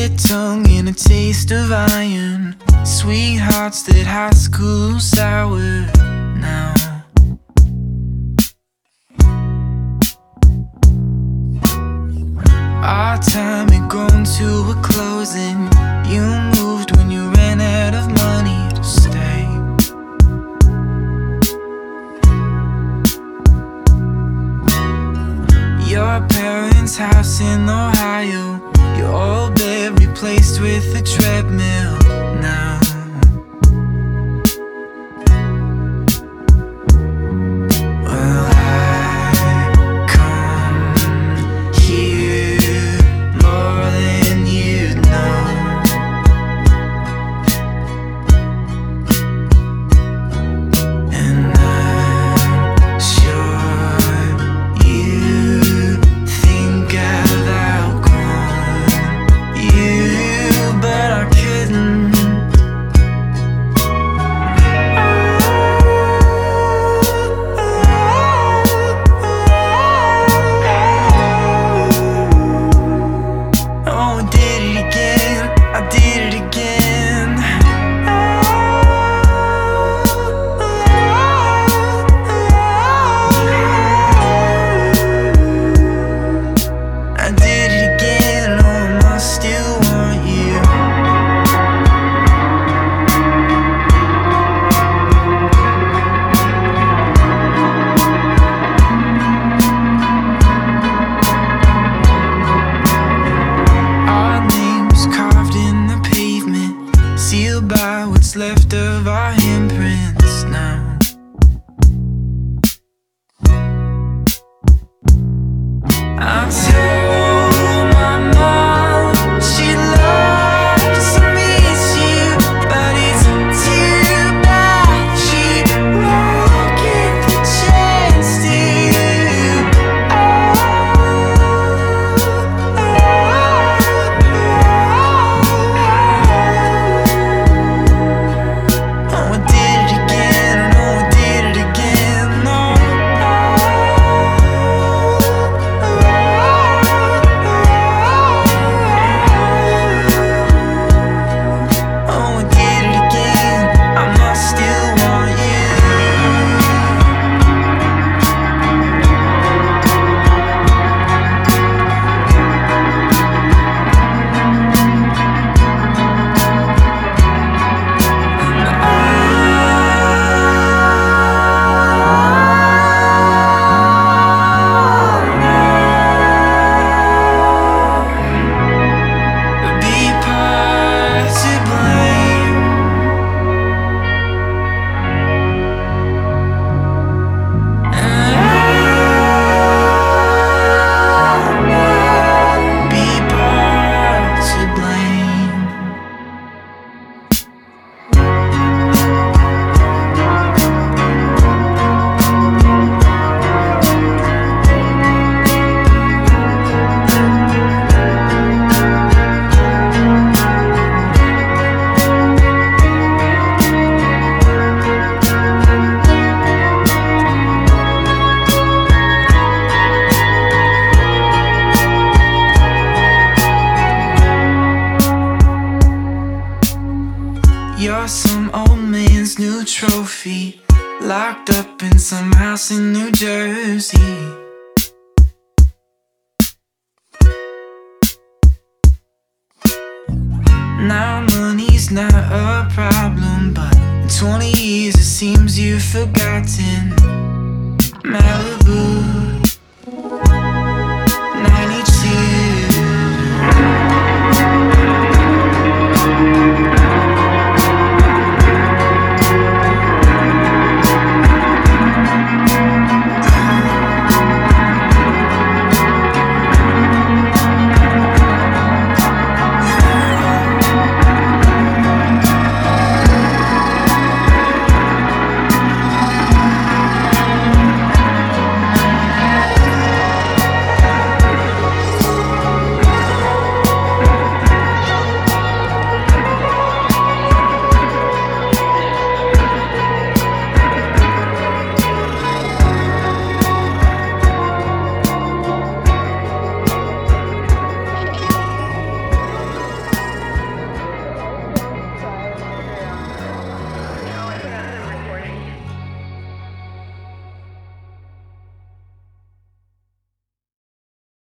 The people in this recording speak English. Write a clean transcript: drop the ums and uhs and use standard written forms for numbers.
split tongue and a taste of iron. Sweethearts that high school sour now. Our time had grown to a closing. You moved when you ran out of money to stay. Your parents' house in Ohio, your old bed replaced with a treadmill now. Well, I come here more than you know, and I'm sure you think I've outgrown you, but I couldn't. Oh, I did it again, I did it again. I did it again, oh, I still want you. Our names carved in the pavement, sealed by what's left of our handprints now. I told my mom she loves to meet you, but it's too bad she won't get the chance to. Oh, I did it again, oh, I did it again, oh. Oh, I did it again, I must still want you. Be part to blame. Be part to blame. You're some old man's new trophy, locked up in some house in New Jersey. Now money's not a problem, but in 20 years it seems you've forgotten Malibu.